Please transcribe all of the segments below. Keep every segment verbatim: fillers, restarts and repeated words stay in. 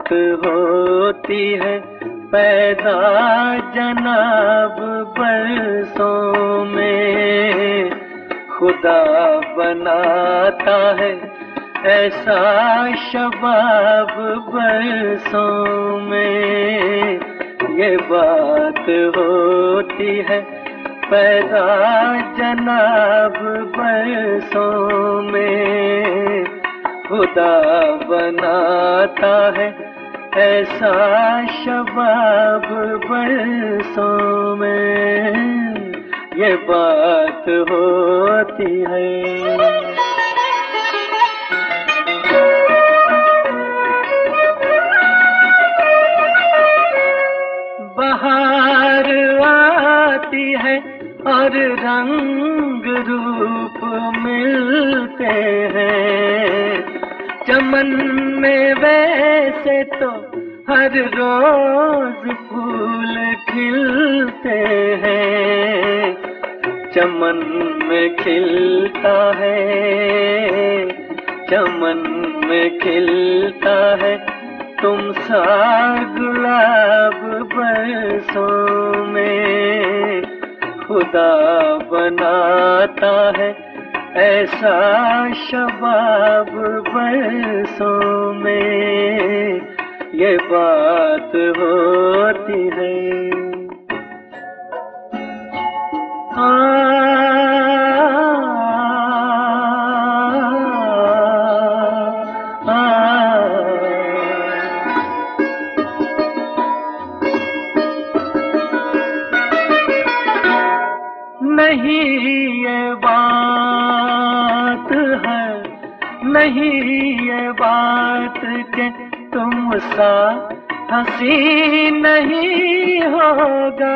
बात होती है पैदा जनाब बरसों में, खुदा बनाता है ऐसा शबाब बरसों में। ये बात होती है पैदा जनाब बरसों में, खुदा बनाता है ऐसा शबाब बरसों में। ये बात होती है। बहार आती है और रंग रूप मिलते हैं, चमन में वैसे तो हर रोज फूल खिलते हैं। चमन में खिलता है, चमन में खिलता है तुम सा गुलाब बरसों में, खुदा बनाता है ऐसा शबाब बरसों में। ये बात होती है। आ, नहीं ये बात है, नहीं ये बात के तुम सा हंसी नहीं होगा,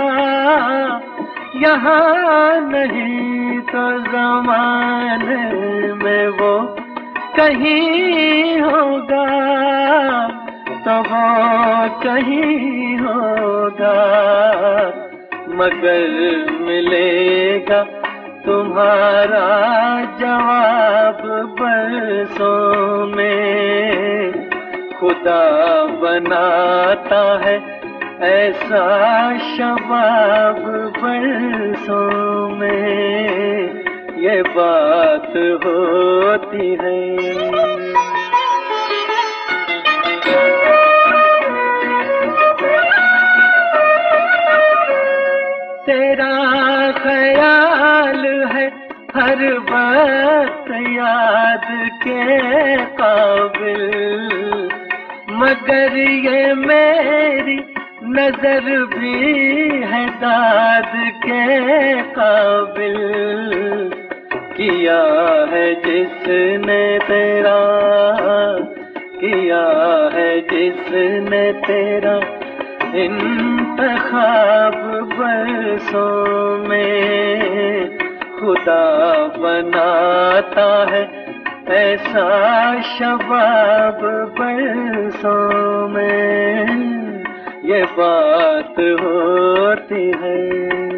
यहाँ नहीं तो ज़माने में वो कहीं होगा, तो वो कहीं होगा। मगर मिलेगा तुम्हारा जवाब बरसों में, खुदा बनाता है ऐसा शबाब बरसों में। ये बात होती है। तेरा ख्याल है हर वक्त याद के काबिल, मगर ये मेरी नजर भी है दाद के काबिल। किया है जिसने तेरा, किया है जिसने तेरा इंतखाब बरसों में, खुदा बनाता है ऐसा शबाब बरसों में। ये बात होती है।